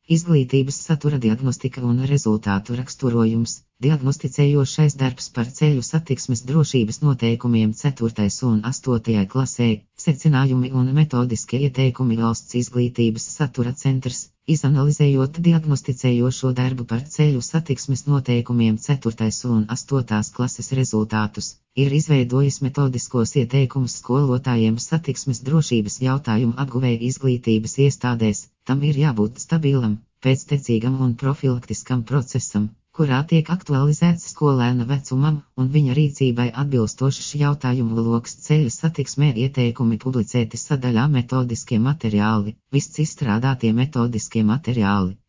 Izglītības satura diagnostika un rezultātu raksturojums, diagnosticējošais darbs par ceļu satiksmes drošības noteikumiem 4. un 8. klasē, secinājumi un metodiskie ieteikumi Valsts izglītības satura centrs, izanalizējot diagnosticējošo darbu par ceļu satiksmes noteikumiem 4. un 8. klases rezultātus, ir izveidojis metodiskos ieteikumus skolotājiem satiksmes drošības jautājumu apguvēja izglītības iestādēs. Tam ir jābūt stabilam, pēctecīgam un profilaktiskam procesam, kurā tiek aktualizēts skolēna vecumam un viņa rīcībai atbilstošs jautājumu loks ceļa satiksmē ieteikumi publicēti sadaļā metodiskie materiāli, viss izstrādātie metodiskie materiāli.